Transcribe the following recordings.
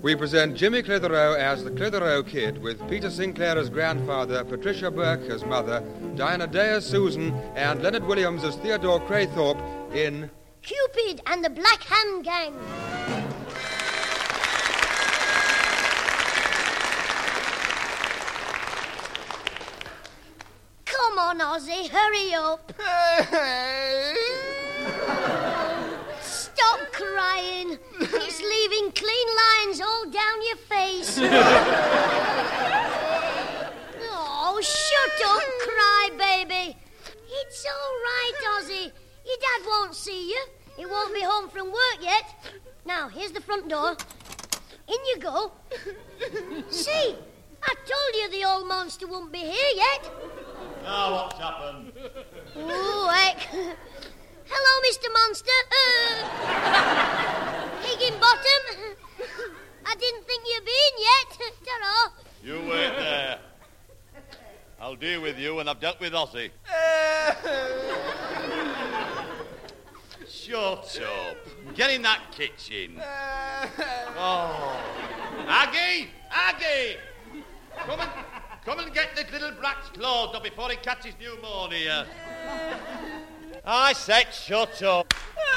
we present Jimmy Clitheroe as the Clitheroe Kid, with Peter Sinclair as grandfather, Patricia Burke as mother, Diana Day as Susan, and Leonard Williams as Theodore Craythorpe in Cupid and the Black Hand Gang. Come on, Ozzy, hurry up. Stop crying. It's leaving clean lines all down your face. Oh, shut up, cry baby. It's all right, Ozzy. Your dad won't see you. He won't be home from work yet. Now, here's the front door. In you go. See, I told you the old monster won't be here yet. Now what's happened? Oh, heck. Hello, Mr. Monster. Higginbottom. I didn't think you'd been yet. Ta-ra. You wait there. I'll deal with you when I've dealt with Ozzy. Shut up. Get in that kitchen. Oh. Aggie! Come and get this little brat's clothes up before he catches pneumonia. I said shut up.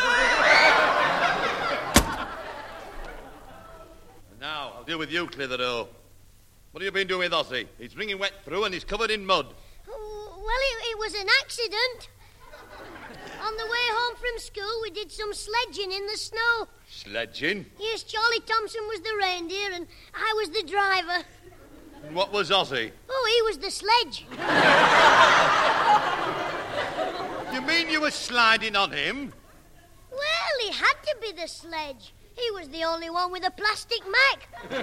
Now, I'll deal with you, Clitheroe. What have you been doing with Ozzy? He's bringing wet through and he's covered in mud. Well, it was an accident. On the way home from school, we did some sledging in the snow. Sledging? Yes, Charlie Thompson was the reindeer and I was the driver. And what was Ozzy? Oh, he was the sledge. You mean you were sliding on him? Well, he had to be the sledge. He was the only one with a plastic Mac.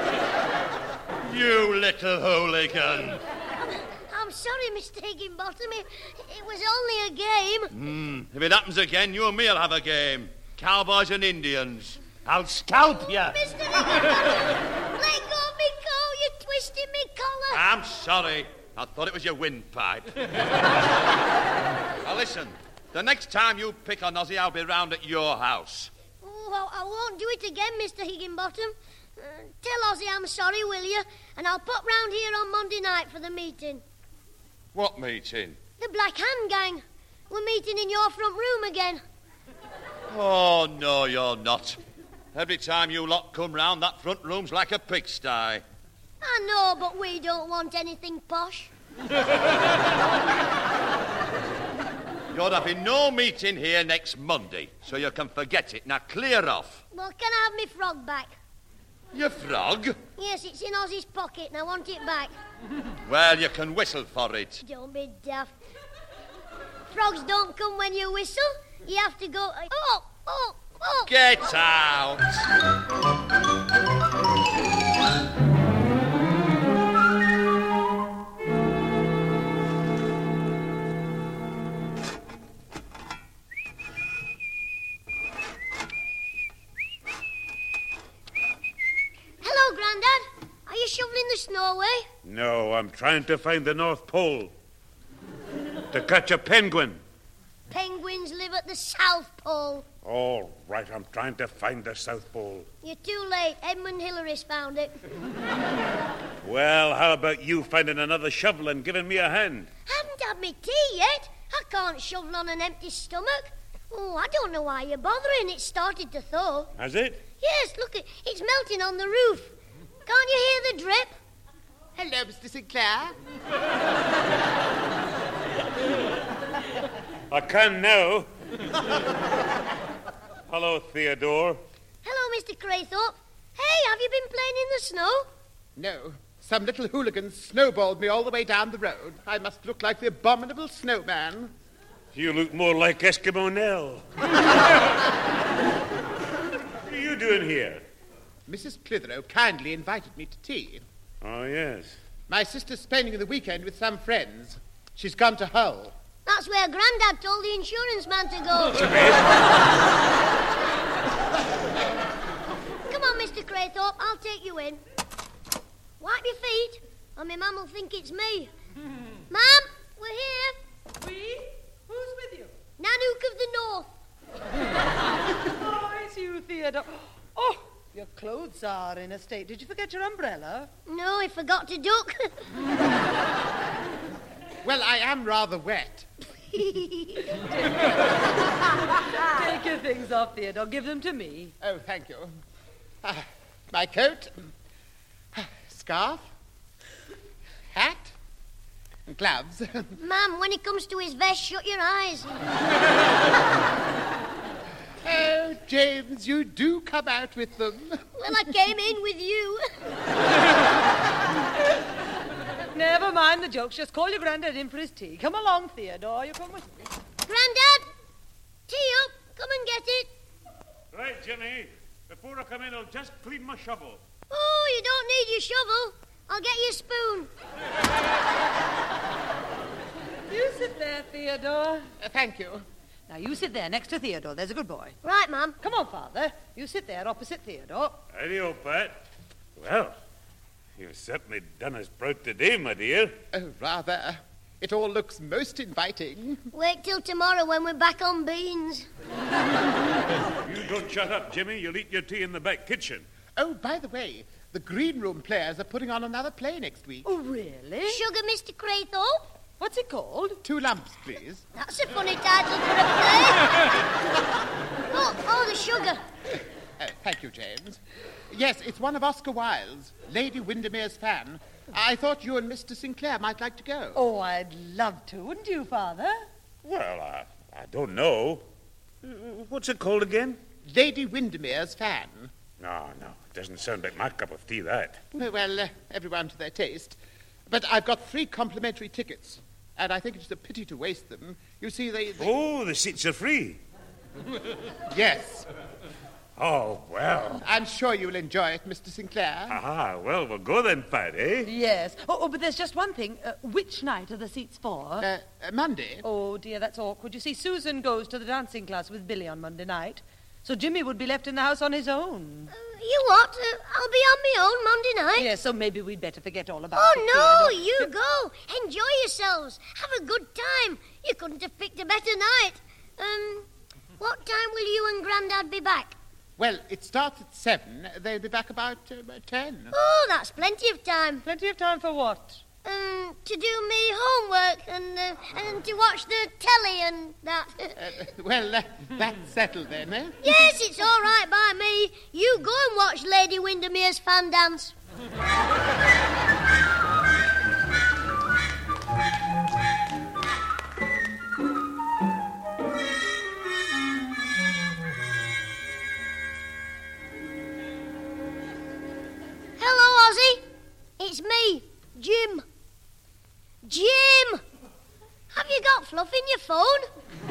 You little hooligan. I'm sorry, Mr. Higginbottom. It was only a game. If it happens again, you and me'll have a game. Cowboys and Indians. I'll scalp you. Mr. Higginbottom, let go of me coat. You're twisting me collar. I'm sorry. I thought it was your windpipe. Now listen, the next time you pick on Ozzy, I'll be round at your house. Oh, I won't do it again, Mr. Higginbottom. Tell Ozzy I'm sorry, will you? And I'll pop round here on Monday night for the meeting. What meeting? The Black Hand Gang. We're meeting in your front room again. Oh, no, you're not. Every time you lot come round, that front room's like a pigsty. I know, but we don't want anything posh. You're having no meeting here next Monday, so you can forget it. Now clear off. Well, can I have my frog back? Your frog? Yes, it's in Ozzy's pocket and I want it back. Well, you can whistle for it. Don't be daft. Frogs don't come when you whistle. You have to go... Oh! Get out! Hello, Grandad. Are you shoveling the snow away? No, I'm trying to find the North Pole. To catch a penguin. Penguins live at the South Pole. All right, I'm trying to find the South Pole. You're too late. Edmund Hillary's found it. Well, how about you finding another shovel and giving me a hand? Haven't had me tea yet. I can't shovel on an empty stomach. Oh, I don't know why you're bothering. It started to thaw. Has it? Yes, look, it's melting on the roof. Can't you hear the drip? Hello, Mr. Sinclair. I can now. Hello, Theodore. Hello, Mr. Craythorpe. Hey, have you been playing in the snow? No, some little hooligan snowballed me all the way down the road. I must look like the abominable snowman. You look more like Eskimo Nell. What are you doing here? Mrs. Clitheroe kindly invited me to tea. Oh, yes. My sister's spending the weekend with some friends. She's gone to Hull. That's where Grandad told the insurance man to go. Come on, Mr. Craythorpe, I'll take you in. Wipe your feet, or my mum will think it's me. Mum, we're here. We? Who's with you? Nanook of the North. Oh, it's you, Theodore. Oh, your clothes boots are in a state. Did you forget your umbrella? No, he forgot to duck. Well, I am rather wet. Take your things off, Theodore. Give them to me. Oh, thank you. My coat, scarf, hat, and gloves. Ma'am, when it comes to his vest, shut your eyes. Oh, James, you do come out with them. Well, I came in with you. Never mind the jokes. Just call your granddad in for his tea. Come along, Theodore. You come with me. Grandad, tea up. Come and get it. Right, Jimmy. Before I come in, I'll just clean my shovel. Oh, you don't need your shovel. I'll get you a spoon. You sit there, Theodore. Thank you. Now, you sit there next to Theodore. There's a good boy. Right, Mum. Come on, Father. You sit there opposite Theodore. Howdy-o, Pat. Well, you've certainly done us proud today, my dear. Oh, rather. It all looks most inviting. Wait till tomorrow when we're back on beans. You don't shut up, Jimmy. You'll eat your tea in the back kitchen. Oh, by the way, the Green Room players are putting on another play next week. Oh, really? Sugar Mr. Craythorpe? What's it called? 2 lumps, please. That's a funny title for a play. Oh, the sugar. Thank you, James. Yes, it's one of Oscar Wilde's, Lady Windermere's fan. I thought you and Mr. Sinclair might like to go. Oh, I'd love to, wouldn't you, Father? Well, I don't know. What's it called again? Lady Windermere's fan. No, it doesn't sound like my cup of tea, that. Well, everyone to their taste. But I've got 3 complimentary tickets, and I think it's a pity to waste them. You see, they... Oh, the seats are free. Yes. Oh, well. I'm sure you'll enjoy it, Mr. Sinclair. Aha, well, we'll go then, Pat, eh? Yes. Oh, but there's just one thing. Which night are the seats for? Monday. Oh, dear, that's awkward. You see, Susan goes to the dancing class with Billy on Monday night, so Jimmy would be left in the house on his own. You what? I'll be on my own Monday night. Yes, so maybe we'd better forget all about it. Oh, no, you go. Enjoy yourselves. Have a good time. You couldn't have picked a better night. What time will you and Grandad be back? Well, it starts at 7. They'll be back about 10. Oh, that's plenty of time. Plenty of time for what? To do me homework and to watch the telly and that. That's settled then, eh? Yes, it's all right by me. You go and watch Lady Windermere's fan dance. Hello, Ozzy. It's me, Jim. Jim! Have you got fluff in your phone?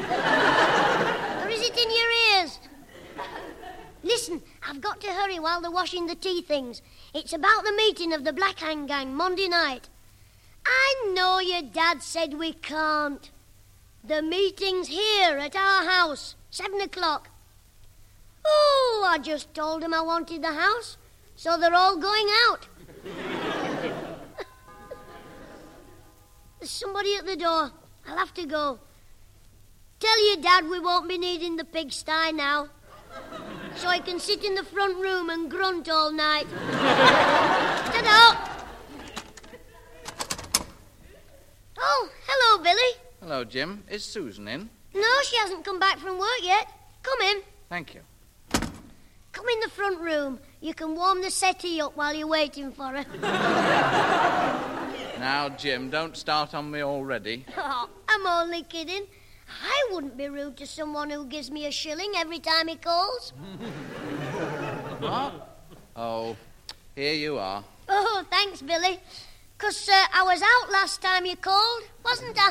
Or is it in your ears? Listen, I've got to hurry while they're washing the tea things. It's about the meeting of the Black Hand Gang Monday night. I know your dad said we can't. The meeting's here at our house, 7 o'clock. Oh, I just told them I wanted the house, so they're all going out. There's somebody at the door. I'll have to go. Tell your dad we won't be needing the pigsty now, so he can sit in the front room and grunt all night. Ta-da! Oh, hello, Billy. Hello, Jim. Is Susan in? No, she hasn't come back from work yet. Come in. Thank you. Come in the front room. You can warm the settee up while you're waiting for her. Now, Jim, don't start on me already. Oh, I'm only kidding. I wouldn't be rude to someone who gives me a shilling every time he calls. What? Oh, here you are. Oh, thanks, Billy. 'Cause I was out last time you called, wasn't I?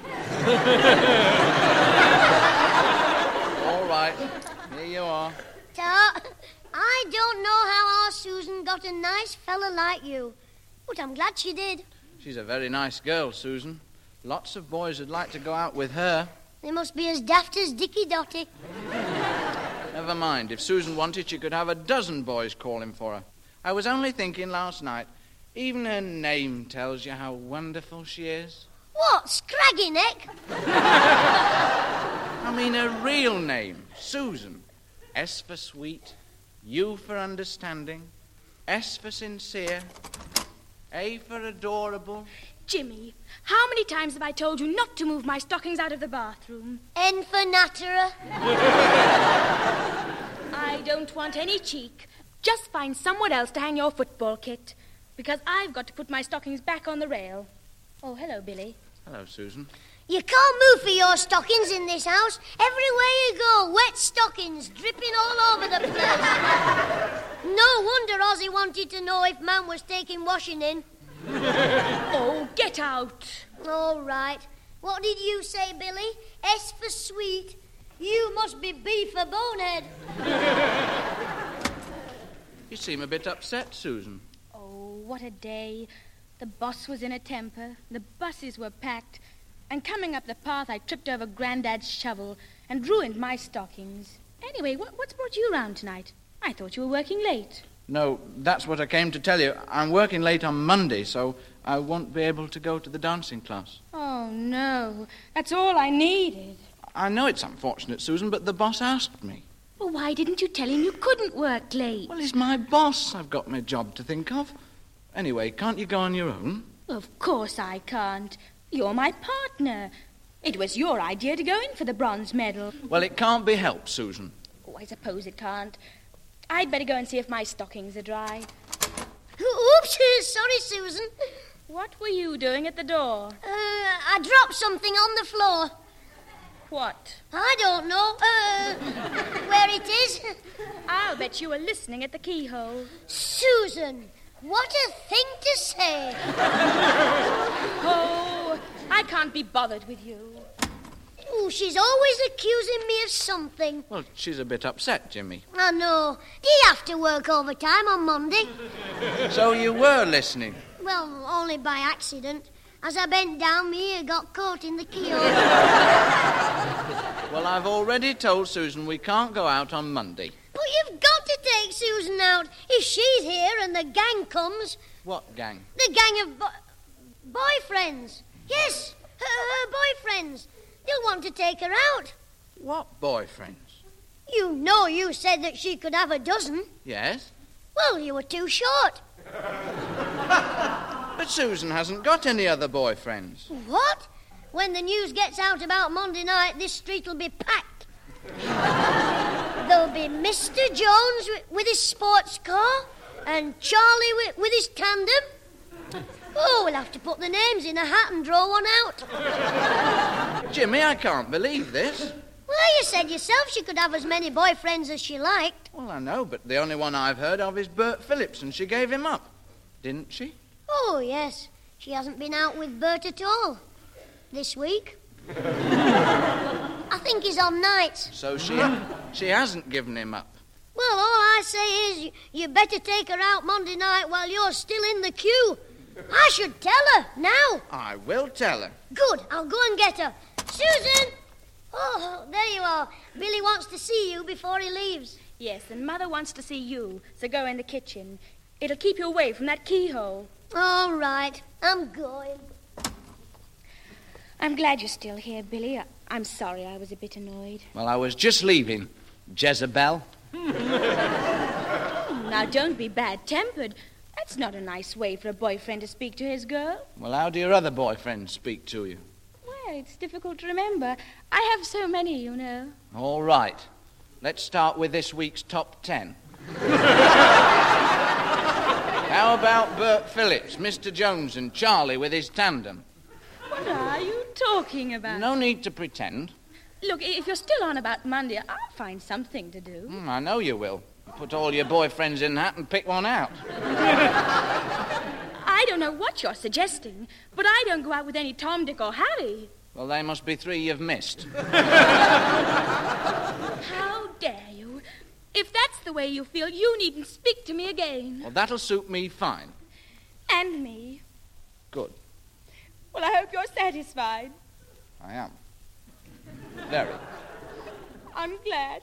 All right, here you are. I don't know how our Susan got a nice fella like you, but I'm glad she did. She's a very nice girl, Susan. Lots of boys would like to go out with her. They must be as daft as Dicky Dotty. Never mind. If Susan wanted, she could have a dozen boys calling for her. I was only thinking last night, even her name tells you how wonderful she is. What, Scraggy Neck? I mean her real name, Susan. S for sweet, U for understanding, S for sincere, A for adorable. Jimmy, how many times have I told you not to move my stockings out of the bathroom? N for natterer. I don't want any cheek. Just find somewhere else to hang your football kit, because I've got to put my stockings back on the rail. Oh, hello, Billy. Hello, Susan. You can't move for your stockings in this house. Everywhere you go, wet stockings dripping all over the place. No wonder Ozzy wanted to know if Mam was taking washing in. Oh, get out. All right. What did you say, Billy? S for sweet. You must be B for bonehead. You seem a bit upset, Susan. Oh, what a day. The boss was in a temper. The buses were packed. And coming up the path, I tripped over Grandad's shovel and ruined my stockings. Anyway, what's brought you round tonight? I thought you were working late. No, that's what I came to tell you. I'm working late on Monday, so I won't be able to go to the dancing class. Oh, no. That's all I needed. I know it's unfortunate, Susan, but the boss asked me. Well, why didn't you tell him you couldn't work late? Well, he's my boss. I've got my job to think of. Anyway, can't you go on your own? Of course I can't. You're my partner. It was your idea to go in for the bronze medal. Well, it can't be helped, Susan. Oh, I suppose it can't. I'd better go and see if my stockings are dry. Oops, sorry, Susan. What were you doing at the door? I dropped something on the floor. What? I don't know. Where it is? I'll bet you were listening at the keyhole. Susan, what a thing to say. Oh, I can't be bothered with you. Oh, she's always accusing me of something. Well, she's a bit upset, Jimmy. I know. Do you have to work overtime on Monday? So you were listening? Well, only by accident. As I bent down, my ear got caught in the keyhole. Well, I've already told Susan we can't go out on Monday. But you've got to take Susan out. If she's here and the gang comes... What gang? The gang of boyfriends. Yes, her boyfriends. They'll want to take her out. What boyfriends? You know you said that she could have a dozen. Yes? Well, you were too short. But Susan hasn't got any other boyfriends. What? When the news gets out about Monday night, this street will be packed. There'll be Mr. Jones with his sports car and Charlie with his tandem. Oh, we'll have to put the names in a hat and draw one out. Jimmy, I can't believe this. Well, you said yourself she could have as many boyfriends as she liked. Well, I know, but the only one I've heard of is Bert Phillips, and she gave him up. Didn't she? Oh, yes. She hasn't been out with Bert at all this week. I think he's on nights. So she hasn't given him up. Well, all I say is you better take her out Monday night while you're still in the queue. I should tell her now. I will tell her. Good. I'll go and get her. Susan! Oh, there you are. Billy wants to see you before he leaves. Yes, and Mother wants to see you, so go in the kitchen. It'll keep you away from that keyhole. All right. I'm going. I'm glad you're still here, Billy. I'm sorry I was a bit annoyed. Well, I was just leaving, Jezebel. Now, don't be bad-tempered. That's not a nice way for a boyfriend to speak to his girl. Well, how do your other boyfriends speak to you? Well, it's difficult to remember. I have so many, you know. All right. Let's start with this week's top 10. How about Bert Phillips, Mr. Jones, and Charlie with his tandem? What are you talking about? No need to pretend. Look, if you're still on about Monday, I'll find something to do. I know you will. Put all your boyfriends in a hat and pick one out. I don't know what you're suggesting, but I don't go out with any Tom, Dick, or Harry. Well, they must be 3 you've missed. How dare you? If that's the way you feel, you needn't speak to me again. Well, that'll suit me fine. And me. Good. Well, I hope you're satisfied. I am. Very. I'm glad.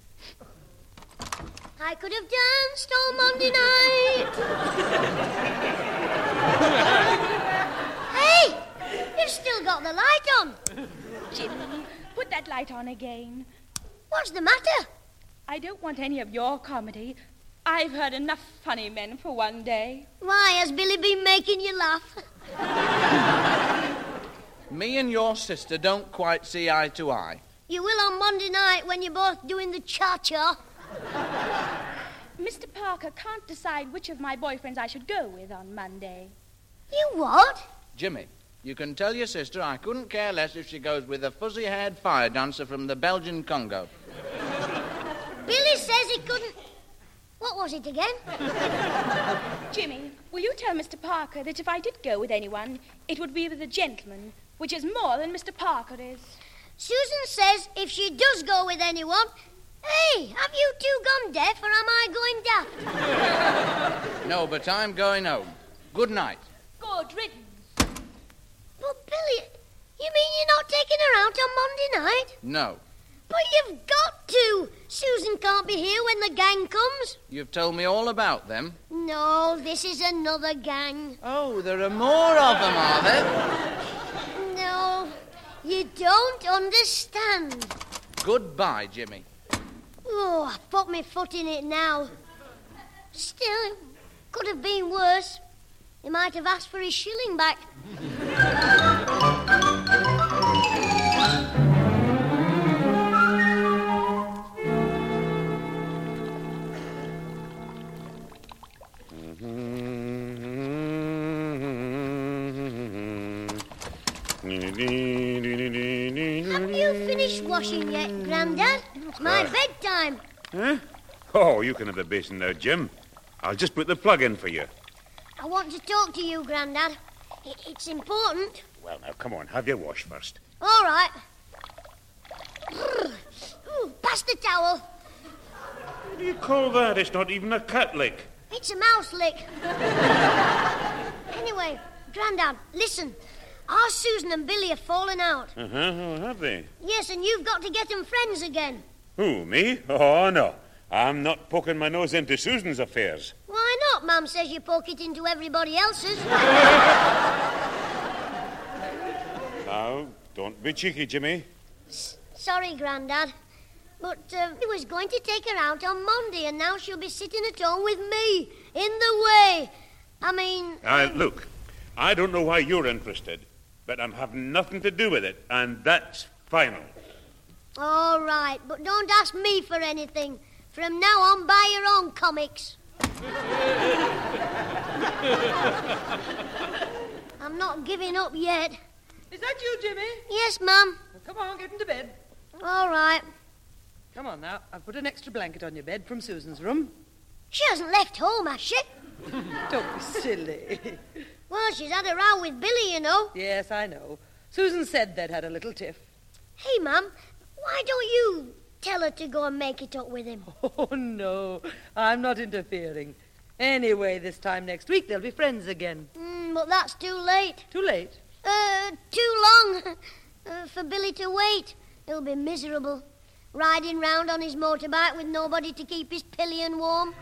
I could have danced all Monday night. Hey! You've still got the light on. Jimmy, put that light on again. What's the matter? I don't want any of your comedy. I've heard enough funny men for one day. Why, has Billy been making you laugh? Me and your sister don't quite see eye to eye. You will on Monday night when you're both doing the cha-cha. Mr. Parker can't decide which of my boyfriends I should go with on Monday. You what? Jimmy, you can tell your sister I couldn't care less if she goes with a fuzzy-haired fire dancer from the Belgian Congo. Billy says he couldn't... What was it again? Jimmy, will you tell Mr. Parker that if I did go with anyone, it would be with a gentleman, which is more than Mr. Parker is. Susan says if she does go with anyone... Hey, have you two gone deaf or am I going daft? No, but I'm going home. Good night. Good riddance. But Billy, you mean you're not taking her out on Monday night? No. But you've got to. Susan can't be here when the gang comes. You've told me all about them. No, this is another gang. Oh, there are more of them, are there? No, you don't understand. Goodbye, Jimmy. Oh, I've put my foot in it now. Still, it could have been worse. He might have asked for his shilling back. Have you finished washing yet, Grandad? It's my bedtime. Huh? Oh, you can have the basin now, Jim. I'll just put the plug in for you. I want to talk to you, Grandad. It's important. Well, now, come on. Have your wash first. All right. Ooh, pass the towel. What do you call that? It's not even a cat lick. It's a mouse lick. Anyway, Grandad, listen. Our Susan and Billy have fallen out. Oh, have they? Yes, and you've got to get them friends again. Who, me? Oh, no. I'm not poking my nose into Susan's affairs. Why not? Mum says you poke it into everybody else's. Now, don't be cheeky, Jimmy. Sorry, Grandad. But he was going to take her out on Monday, and now she'll be sitting at home with me, in the way. I mean... Look, I don't know why you're interested, but I'm having nothing to do with it, and that's final. All right, but don't ask me for anything. From now on, buy your own comics. I'm not giving up yet. Is that you, Jimmy? Yes, Mum. Well, come on, get into bed. All right. Come on now. I've put an extra blanket on your bed from Susan's room. She hasn't left home, has she? Don't be silly. Well, she's had a row with Billy, you know. Yes, I know. Susan said they'd had a little tiff. Hey, Mum, why don't you tell her to go and make it up with him? Oh, no. I'm not interfering. Anyway, this time next week they'll be friends again. But that's too late. Too late? Too long for Billy to wait. He'll be miserable, riding round on his motorbike with nobody to keep his pillion warm.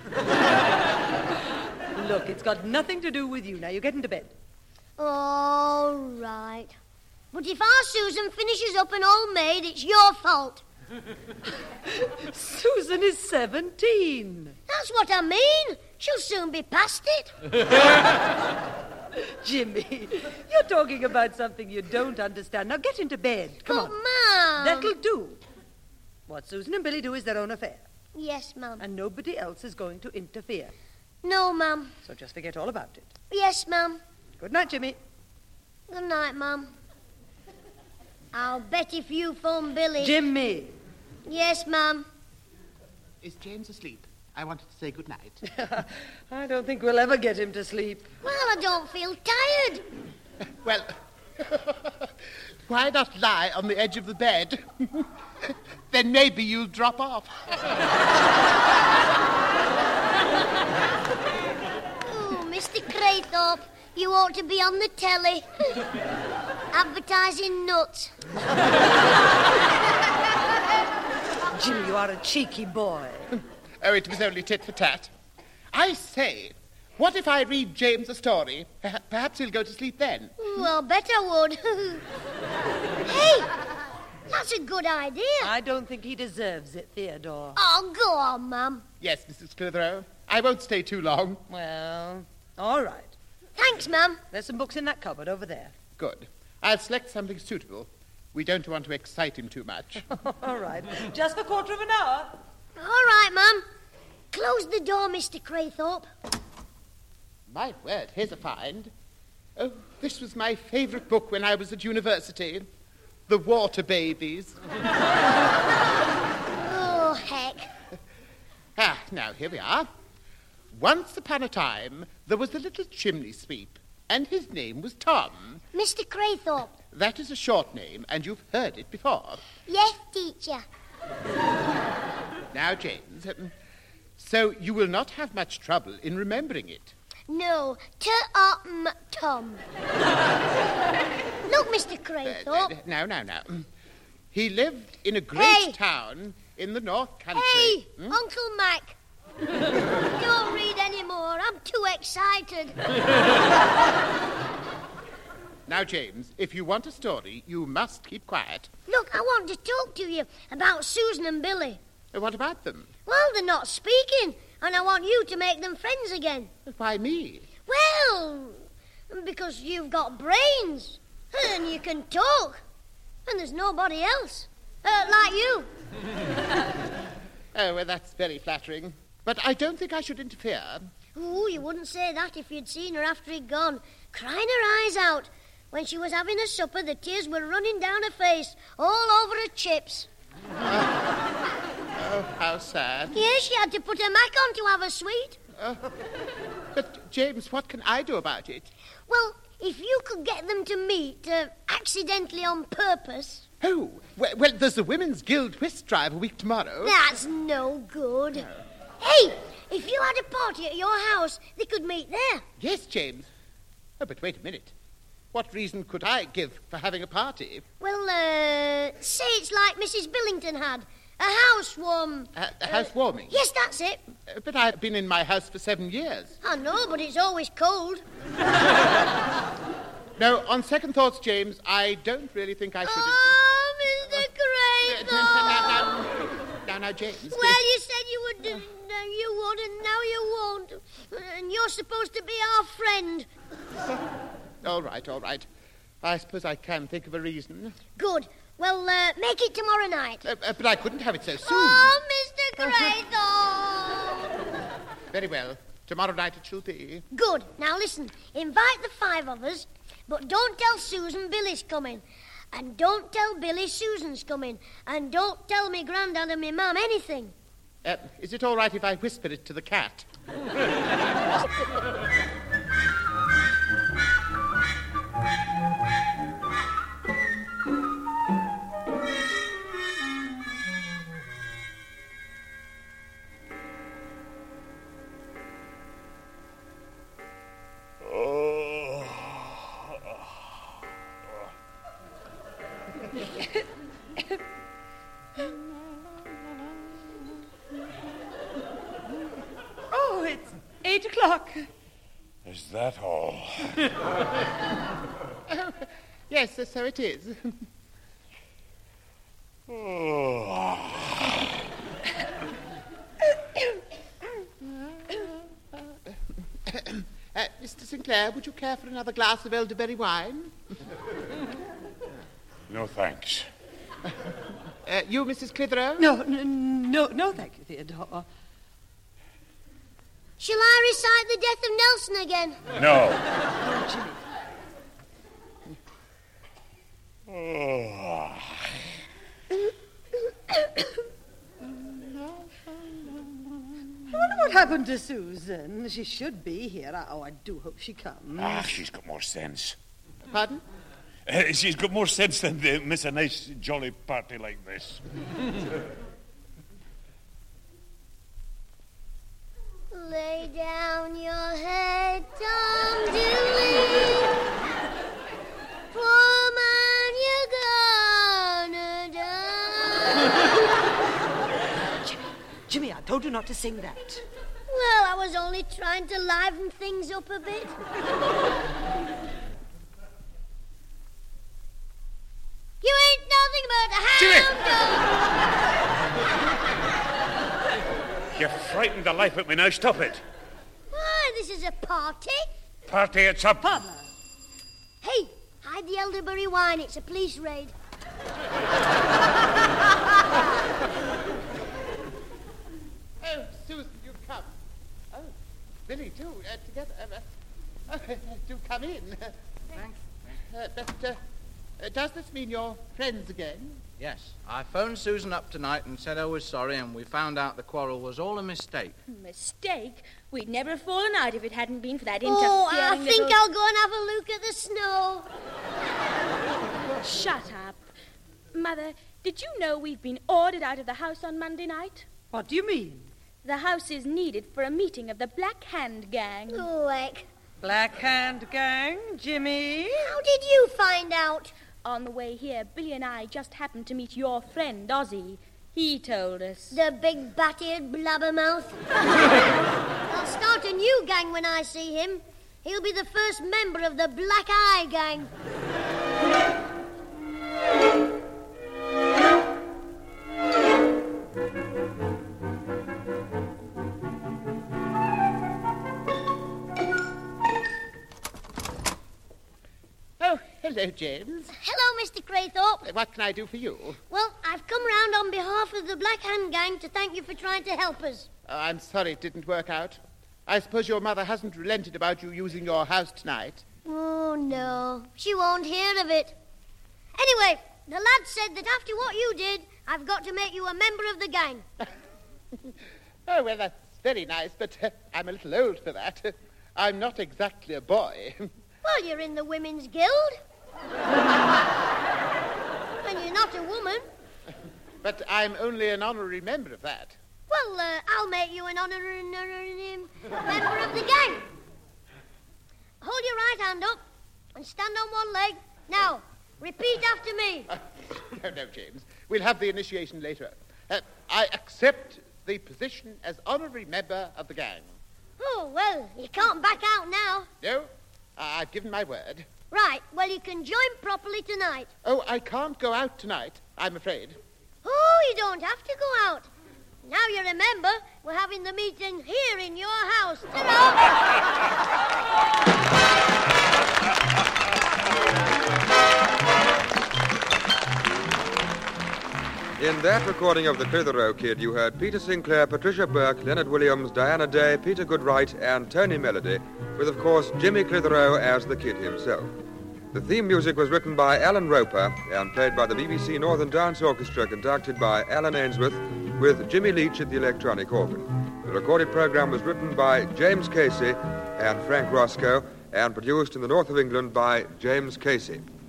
Look, it's got nothing to do with you. Now, you get into bed. All right. But if our Susan finishes up an old maid, it's your fault. Susan is 17. That's what I mean. She'll soon be past it. Jimmy, you're talking about something you don't understand. Now get into bed. Come on. Mum. That'll do. What Susan and Billy do is their own affair. Yes, Mum. And nobody else is going to interfere. No, Mum. So just forget all about it. Yes, Mum. Good night, Jimmy. Good night, Mum. I'll bet if you phone Billy... Jimmy. Yes, Mum. Is James asleep? I wanted to say good night. I don't think we'll ever get him to sleep. Well, I don't feel tired. Well, why not lie on the edge of the bed? Then maybe you'll drop off. Oh, Mr. Craythorpe, you ought to be on the telly. Advertising nuts. Jimmy, you are a cheeky boy. Oh, it was only tit for tat. I say, what if I read James a story? Perhaps he'll go to sleep then. Well, bet I would. Hey, that's a good idea. I don't think he deserves it, Theodore. Oh, go on, Mum. Yes, Mrs. Clitheroe, I won't stay too long. Well, all right. Thanks, Mum. There's some books in that cupboard over there. Good. I'll select something suitable. We don't want to excite him too much. All right. Just for a quarter of an hour. All right, Mum. Close the door, Mr. Craythorpe. My word, here's a find. Oh, this was my favourite book when I was at university. The Water Babies. Oh, heck. Now, here we are. Once upon a time, there was a little chimney sweep, and his name was Tom. Mr. Craythorpe. That is a short name, and you've heard it before. Yes, teacher. Now, James, so you will not have much trouble in remembering it. No, Tom. Look, Mr. Craythorpe. Now. He lived in a great town in the North Country. Hey, Uncle Mac. Don't read anymore. I'm too excited. Now, James, if you want a story, you must keep quiet. Look, I want to talk to you about Susan and Billy. What about them? Well, they're not speaking, and I want you to make them friends again. Why me? Well, because you've got brains, and you can talk, and there's nobody else, like you. Oh, well, that's very flattering. But I don't think I should interfere. Ooh, you wouldn't say that if you'd seen her after he'd gone, crying her eyes out. When she was having her supper, the tears were running down her face, all over her chips. Oh, how sad. Yes, she had to put her Mac on to have a sweet. But, James, what can I do about it? Well, if you could get them to meet, accidentally on purpose... Oh, well, there's the Women's Guild whist drive a week tomorrow. That's no good. No. Hey, if you had a party at your house, they could meet there. Yes, James. Oh, but wait a minute. What reason could I give for having a party? Well, say it's like Mrs. Billington had. A housewarm... A housewarming? Yes, that's it. But I've been in my house for 7 years. I know, but it's always cold. No, on second thoughts, James, I don't really think I should... Oh, Mr. Craythorpe! Now, James... Well, you said you would, and now you won't. And you're supposed to be our friend. All right. I suppose I can think of a reason. Good. Well, make it tomorrow night. But I couldn't have it so soon. Oh, Mr. Craythorpe! Very well. Tomorrow night it shall be. Good. Now listen. Invite the 5 of us, but don't tell Susan Billy's coming. And don't tell Billy Susan's coming. And don't tell me Grandad and me Mum anything. Is it all right if I whisper it to the cat? Oh, it's 8 o'clock. Is that all? Yes, so it is. Mr. Sinclair, would you care for another glass of elderberry wine? No, thanks. You, Mrs. Clitheroe? No, thank you, Theodore. Shall I recite the death of Nelson again? No. Jimmy. I wonder what happened to Susan. She should be here. I do hope she comes. She's got more sense. Pardon? She's got more sense than to miss a nice, jolly party like this. Lay down your head, Tom Dooley. Poor man, you're gonna die. Jimmy, I told you not to sing that. Well, I was only trying to liven things up a bit. You ain't nothing but a hound dog. You frightened the life out of me. Now stop it. Why, this is a party. Party, it's a... Pablo. Hey, hide the elderberry wine. It's a police raid. Oh, Susan, you come. Oh, Billy, do, together. Do come in. But does this mean you're friends again? Yes, I phoned Susan up tonight and said I was sorry, and we found out the quarrel was all a mistake. Mistake? We'd never have fallen out if it hadn't been for that interfering Oh, I think little... I'll go and have a look at the snow. Shut up. Mother, did you know we've been ordered out of the house on Monday night? What do you mean? The house is needed for a meeting of the Black Hand Gang. Oh, heck. Black Hand Gang, Jimmy? How did you find out? On the way here, Billy and I just happened to meet your friend, Ozzy. He told us. The big bat-eared blabbermouth. I'll start a new gang when I see him. He'll be the first member of the Black Eye Gang. Oh, hello, James. Hello, Mr. Craythorpe. What can I do for you? Well, I've come round on behalf of the Black Hand Gang to thank you for trying to help us. Oh, I'm sorry it didn't work out. I suppose your mother hasn't relented about you using your house tonight. Oh, no. She won't hear of it. Anyway, the lad said that after what you did, I've got to make you a member of the gang. Oh, well, that's very nice, but I'm a little old for that. I'm not exactly a boy. Well, you're in the Women's Guild. And you're not a woman. But I'm only an honorary member of that. Well, I'll make you an honorary member of the gang. Hold your right hand up and stand on one leg. Now, repeat after me. No, James. We'll have the initiation later. I accept the position as honorary member of the gang. Oh, well, you can't back out now. No, I've given my word. Right, well, you can join properly tonight. Oh, I can't go out tonight, I'm afraid. Oh, you don't have to go out. Now you remember, we're having the meeting here in your house. In that recording of the Clitheroe Kid, you heard Peter Sinclair, Patricia Burke, Leonard Williams, Diana Day, Peter Goodright, and Tony Melody, with, of course, Jimmy Clitheroe as the Kid himself. The theme music was written by Alan Roper and played by the BBC Northern Dance Orchestra, conducted by Alan Ainsworth, with Jimmy Leach at the electronic organ. The recorded program was written by James Casey and Frank Roscoe and produced in the north of England by James Casey.